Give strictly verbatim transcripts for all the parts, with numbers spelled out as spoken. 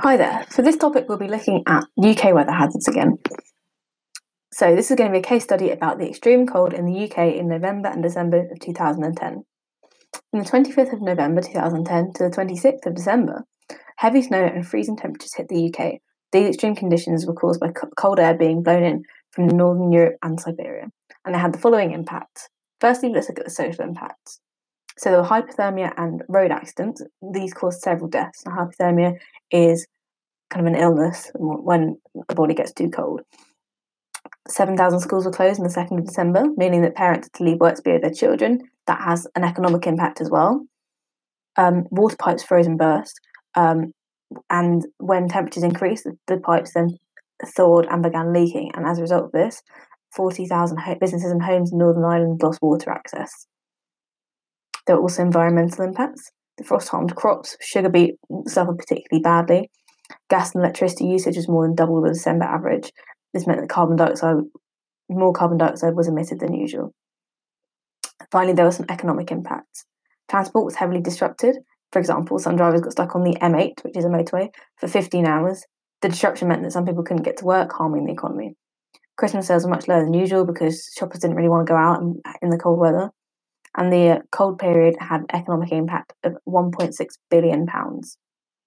Hi there. For this topic, we'll be looking at U K weather hazards again. So this is going to be a case study about the extreme cold in the U K in November and December of two thousand ten. From the twenty-fifth of November two thousand ten to the twenty-sixth of December, heavy snow and freezing temperatures hit the U K. These extreme conditions were caused by cold air being blown in from northern Europe and Siberia, and they had the following impacts. Firstly, let's look at the social impacts. So there were hypothermia and road accidents. These caused several deaths. Now, hypothermia is kind of an illness when the body gets too cold. seven thousand schools were closed on the second of December, meaning that parents had to leave work to be with their children. That has an economic impact as well. Um, water pipes froze and burst, um, and when temperatures increased, the pipes then thawed and began leaking, and as a result of this, forty thousand businesses and homes in Northern Ireland lost water access. There were also environmental impacts. The frost harmed crops. Sugar beet suffered particularly badly. Gas and electricity usage was more than double the December average. This meant that carbon dioxide, more carbon dioxide was emitted than usual. Finally, there were some economic impacts. Transport was heavily disrupted. For example, some drivers got stuck on the M eight, which is a motorway, for fifteen hours. The disruption meant that some people couldn't get to work, harming the economy. Christmas sales were much lower than usual because shoppers didn't really want to go out in the cold weather. And the cold period had an economic impact of one point six billion pounds.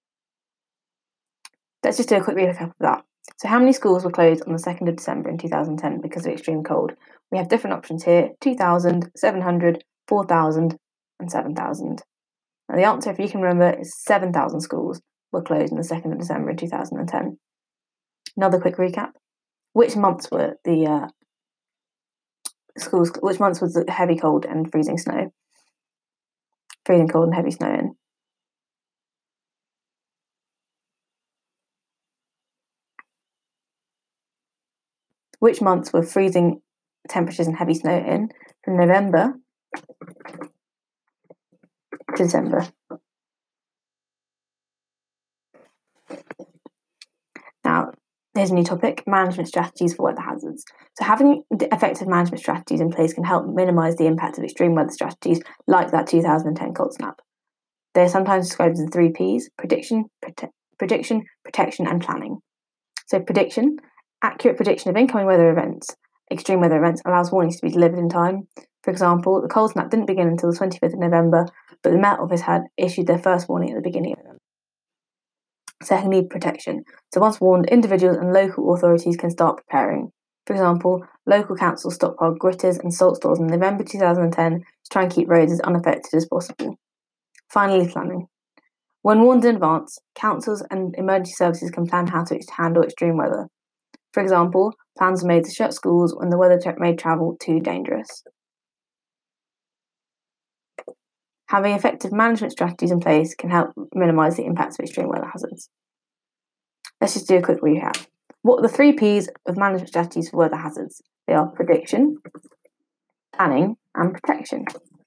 Let's just do a quick recap of that. So how many schools were closed on the second of December in two thousand ten because of extreme cold? We have different options here: two thousand, seven hundred, four thousand, and seven thousand. Now the answer, if you can remember, is seven thousand schools were closed on the second of December in two thousand ten. Another quick recap. Which months were the uh, schools, which months was the heavy cold and freezing snow? Freezing cold and heavy snow in. Which months were freezing temperatures and heavy snow in? From November to December. Now, here's a new topic: management strategies for weather hazards. So having effective management strategies in place can help minimise the impact of extreme weather strategies like that two thousand ten cold snap. They are sometimes described as the three Ps: prediction, prote- prediction, protection, and planning. So prediction: accurate prediction of incoming weather events, extreme weather events, allows warnings to be delivered in time. For example, the cold snap didn't begin until the twenty-fifth of November, but the Met Office had issued their first warning at the beginning of November. Secondly, protection. So once warned, individuals and local authorities can start preparing. For example, local councils stockpiled gritters and salt stores in November two thousand ten to try and keep roads as unaffected as possible. Finally, planning. When warned in advance, councils and emergency services can plan how to handle extreme weather. For example, plans were made to shut schools when the weather made travel too dangerous. Having effective management strategies in place can help minimise the impacts of extreme weather hazards. Let's just do a quick recap. What are the three Ps of management strategies for weather hazards? They are prediction, planning, and protection.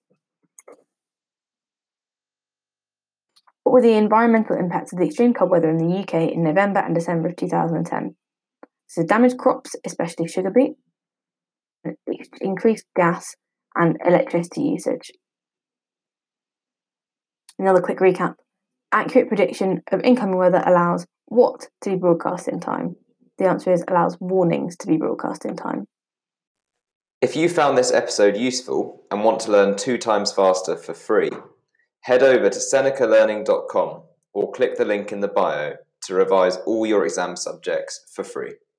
What were the environmental impacts of the extreme cold weather in the U K in November and December of two thousand ten? So damaged crops, especially sugar beet, increased gas and electricity usage. Another quick recap. Accurate prediction of incoming weather allows what to be broadcast in time? The answer is allows warnings to be broadcast in time. If you found this episode useful and want to learn two times faster for free, head over to seneca learning dot com or click the link in the bio to revise all your exam subjects for free.